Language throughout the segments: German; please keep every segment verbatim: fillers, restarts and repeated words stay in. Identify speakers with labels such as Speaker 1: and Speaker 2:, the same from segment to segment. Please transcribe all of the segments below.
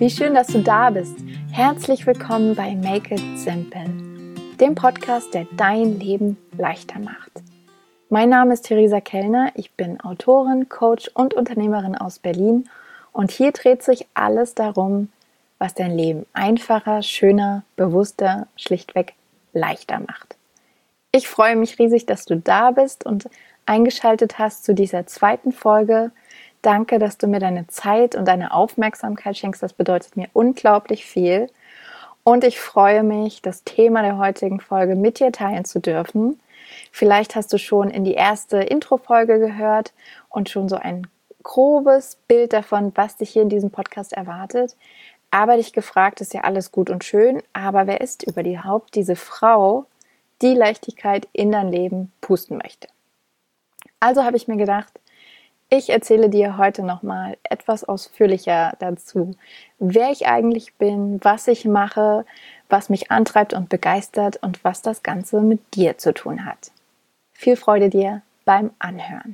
Speaker 1: Wie schön, dass du da bist. Herzlich willkommen bei Make It Simple, dem Podcast, der dein Leben leichter macht. Mein Name ist Theresa Kellner, ich bin Autorin, Coach und Unternehmerin aus Berlin und hier dreht sich alles darum, was dein Leben einfacher, schöner, bewusster, schlichtweg leichter macht. Ich freue mich riesig, dass du da bist und eingeschaltet hast zu dieser zweiten Folge. Danke, dass du mir deine Zeit und deine Aufmerksamkeit schenkst. Das bedeutet mir unglaublich viel. Und ich freue mich, das Thema der heutigen Folge mit dir teilen zu dürfen. Vielleicht hast du schon in die erste Intro-Folge gehört und schon so ein grobes Bild davon, was dich hier in diesem Podcast erwartet. Aber dich gefragt, ist ja alles gut und schön. Aber wer ist überhaupt diese Frau, die Leichtigkeit in dein Leben pusten möchte? Also habe ich mir gedacht, ich erzähle dir heute nochmal etwas ausführlicher dazu, wer ich eigentlich bin, was ich mache, was mich antreibt und begeistert und was das Ganze mit dir zu tun hat. Viel Freude dir beim Anhören.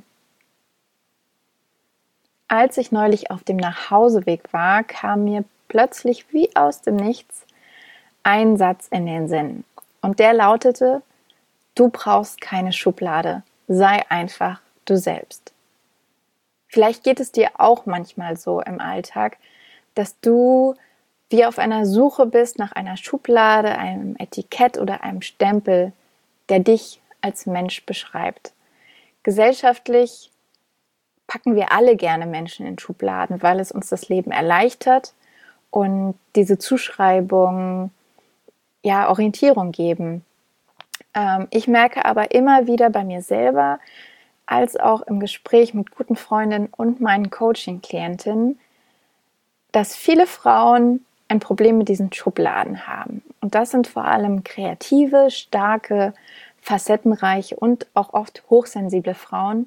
Speaker 1: Als ich neulich auf dem Nachhauseweg war, kam mir plötzlich wie aus dem Nichts ein Satz in den Sinn. Und der lautete: Du brauchst keine Schublade, sei einfach du selbst. Vielleicht geht es dir auch manchmal so im Alltag, dass du wie auf einer Suche bist nach einer Schublade, einem Etikett oder einem Stempel, der dich als Mensch beschreibt. Gesellschaftlich packen wir alle gerne Menschen in Schubladen, weil es uns das Leben erleichtert und diese Zuschreibungen ja Orientierung geben. Ähm, ich merke aber immer wieder bei mir selber, als auch im Gespräch mit guten Freundinnen und meinen Coaching-Klientinnen, dass viele Frauen ein Problem mit diesen Schubladen haben. Und das sind vor allem kreative, starke, facettenreiche und auch oft hochsensible Frauen,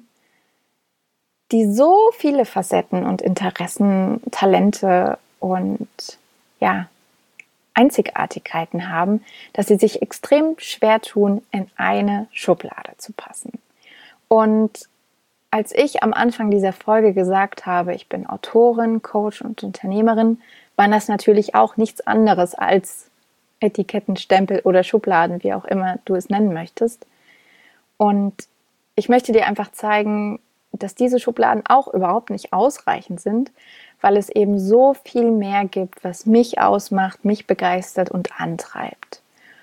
Speaker 1: die so viele Facetten und Interessen, Talente und ja, Einzigartigkeiten haben, dass sie sich extrem schwer tun, in eine Schublade zu passen. Und als ich am Anfang dieser Folge gesagt habe, ich bin Autorin, Coach und Unternehmerin, waren das natürlich auch nichts anderes als Etiketten, Stempel oder Schubladen, wie auch immer du es nennen möchtest. Und ich möchte dir einfach zeigen, dass diese Schubladen auch überhaupt nicht ausreichend sind, weil es eben so viel mehr gibt, was mich ausmacht, mich begeistert und antreibt.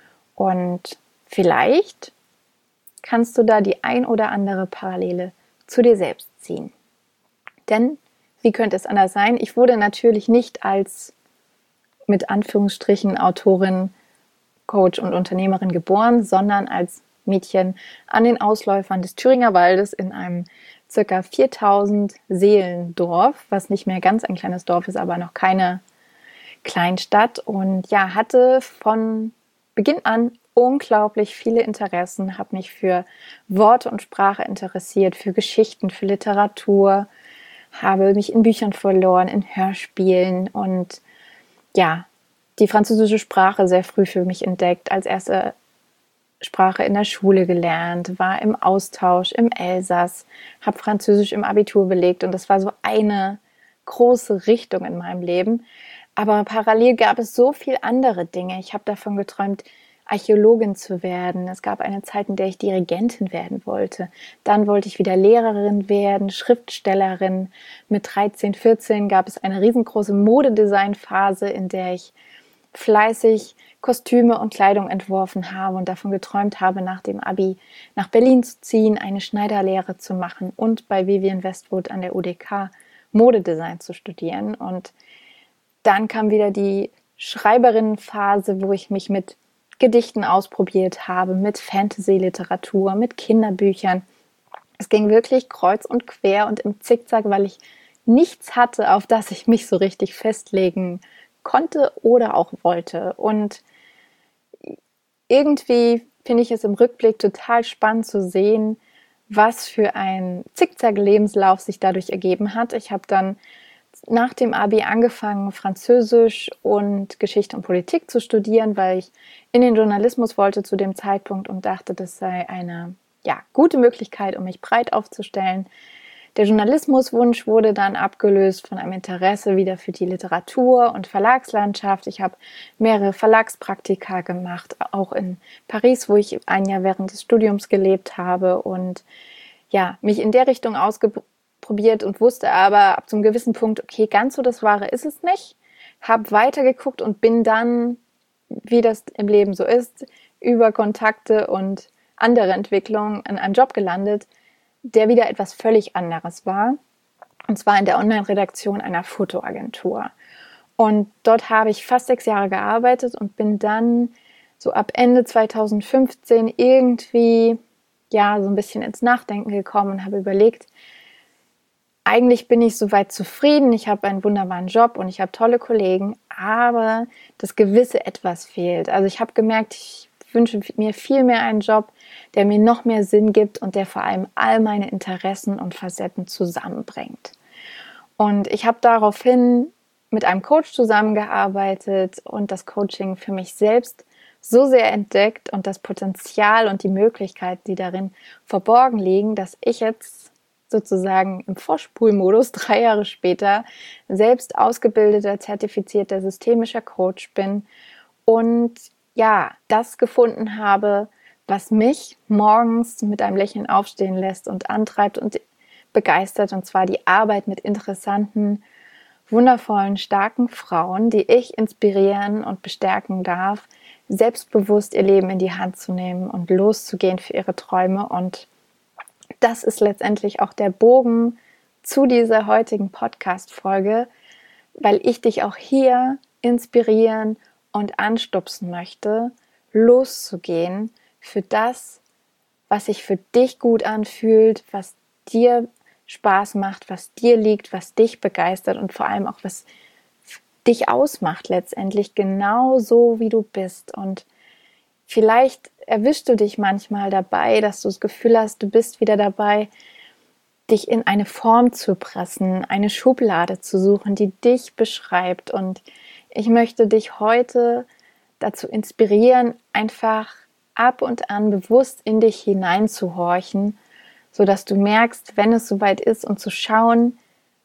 Speaker 1: Und vielleicht kannst du da die ein oder andere Parallele zu dir selbst ziehen. Denn, wie könnte es anders sein? Ich wurde natürlich nicht als, mit Anführungsstrichen, Autorin, Coach und Unternehmerin geboren, sondern als Mädchen an den Ausläufern des Thüringer Waldes in einem ca. viertausend Seelendorf, was nicht mehr ganz ein kleines Dorf ist, aber noch keine Kleinstadt. Und ja, hatte von Beginn an unglaublich viele Interessen, habe mich für Worte und Sprache interessiert, für Geschichten, für Literatur, habe mich in Büchern verloren, in Hörspielen und ja, die französische Sprache sehr früh für mich entdeckt, als erste Sprache in der Schule gelernt, war im Austausch im Elsass, habe Französisch im Abitur belegt und das war so eine große Richtung in meinem Leben. Aber parallel gab es so viel andere Dinge. Ich habe davon geträumt, Archäologin zu werden. Es gab eine Zeit, in der ich Dirigentin werden wollte. Dann wollte ich wieder Lehrerin werden, Schriftstellerin. Mit dreizehn, vierzehn gab es eine riesengroße Modedesign-Phase, in der ich fleißig Kostüme und Kleidung entworfen habe und davon geträumt habe, nach dem Abi nach Berlin zu ziehen, eine Schneiderlehre zu machen und bei Vivienne Westwood an der U D K Modedesign zu studieren. Und dann kam wieder die Schreiberinnenphase, wo ich mich mit Gedichten ausprobiert habe, mit Fantasy-Literatur, mit Kinderbüchern. Es ging wirklich kreuz und quer und im Zickzack, weil ich nichts hatte, auf das ich mich so richtig festlegen konnte oder auch wollte. Und irgendwie finde ich es im Rückblick total spannend zu sehen, was für ein Zickzack-Lebenslauf sich dadurch ergeben hat. Ich habe dann nach dem Abi angefangen, Französisch und Geschichte und Politik zu studieren, weil ich in den Journalismus wollte zu dem Zeitpunkt und dachte, das sei eine ja, gute Möglichkeit, um mich breit aufzustellen. Der Journalismuswunsch wurde dann abgelöst von einem Interesse wieder für die Literatur und Verlagslandschaft. Ich habe mehrere Verlagspraktika gemacht, auch in Paris, wo ich ein Jahr während des Studiums gelebt habe und ja, mich in der Richtung ausprobiert und wusste aber ab zu einem gewissen Punkt, okay, ganz so das Wahre ist es nicht. Habe weitergeguckt und bin dann, wie das im Leben so ist, über Kontakte und andere Entwicklungen in einem Job gelandet, der wieder etwas völlig anderes war. Und zwar in der Online-Redaktion einer Fotoagentur. Und dort habe ich fast sechs Jahre gearbeitet und bin dann so ab Ende zweitausendfünfzehn irgendwie ja so ein bisschen ins Nachdenken gekommen und habe überlegt, eigentlich bin ich soweit zufrieden, ich habe einen wunderbaren Job und ich habe tolle Kollegen, aber das gewisse Etwas fehlt. Also ich habe gemerkt, ich wünsche mir viel mehr einen Job, der mir noch mehr Sinn gibt und der vor allem all meine Interessen und Facetten zusammenbringt. Und ich habe daraufhin mit einem Coach zusammengearbeitet und das Coaching für mich selbst so sehr entdeckt und das Potenzial und die Möglichkeiten, die darin verborgen liegen, dass ich jetzt sozusagen im Vorspulmodus drei Jahre später selbst ausgebildeter, zertifizierter systemischer Coach bin und ja, das gefunden habe, was mich morgens mit einem Lächeln aufstehen lässt und antreibt und begeistert, und zwar die Arbeit mit interessanten, wundervollen, starken Frauen, die ich inspirieren und bestärken darf, selbstbewusst ihr Leben in die Hand zu nehmen und loszugehen für ihre Träume. Und das ist letztendlich auch der Bogen zu dieser heutigen Podcast-Folge, weil ich dich auch hier inspirieren und anstupsen möchte, loszugehen für das, was sich für dich gut anfühlt, was dir Spaß macht, was dir liegt, was dich begeistert und vor allem auch was dich ausmacht letztendlich, genau so wie du bist. Und vielleicht erwischst du dich manchmal dabei, dass du das Gefühl hast, du bist wieder dabei, dich in eine Form zu pressen, eine Schublade zu suchen, die dich beschreibt. Und ich möchte dich heute dazu inspirieren, einfach ab und an bewusst in dich hineinzuhorchen, sodass du merkst, wenn es soweit ist, und zu schauen,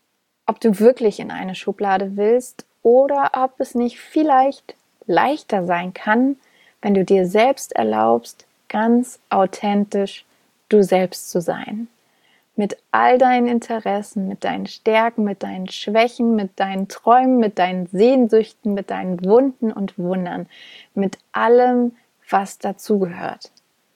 Speaker 1: ob du wirklich in eine Schublade willst oder ob es nicht vielleicht leichter sein kann, wenn du dir selbst erlaubst, ganz authentisch du selbst zu sein. Mit all deinen Interessen, mit deinen Stärken, mit deinen Schwächen, mit deinen Träumen, mit deinen Sehnsüchten, mit deinen Wunden und Wundern, mit allem, was dazugehört.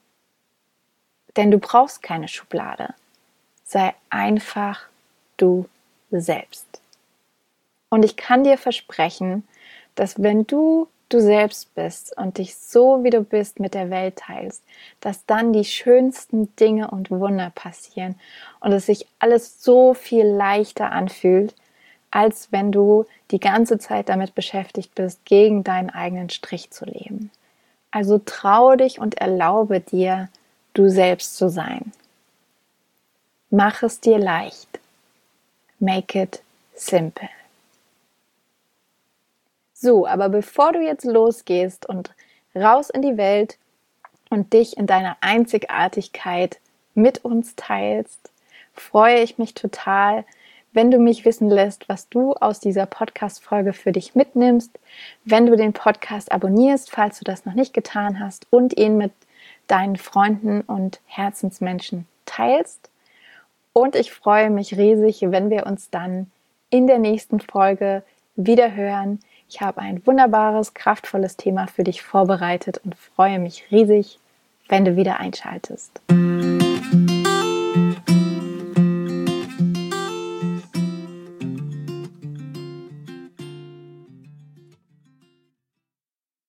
Speaker 1: Denn du brauchst keine Schublade. Sei einfach du selbst. Und ich kann dir versprechen, dass wenn du du selbst bist und dich so, wie du bist, mit der Welt teilst, dass dann die schönsten Dinge und Wunder passieren und es sich alles so viel leichter anfühlt, als wenn du die ganze Zeit damit beschäftigt bist, gegen deinen eigenen Strich zu leben. Also traue dich und erlaube dir, du selbst zu sein. Mach es dir leicht. Make it simple. So, aber bevor du jetzt losgehst und raus in die Welt und dich in deiner Einzigartigkeit mit uns teilst, freue ich mich total, wenn du mich wissen lässt, was du aus dieser Podcast-Folge für dich mitnimmst, wenn du den Podcast abonnierst, falls du das noch nicht getan hast, und ihn mit deinen Freunden und Herzensmenschen teilst. Und ich freue mich riesig, wenn wir uns dann in der nächsten Folge wieder hören. Ich habe ein wunderbares, kraftvolles Thema für dich vorbereitet und freue mich riesig, wenn du wieder einschaltest.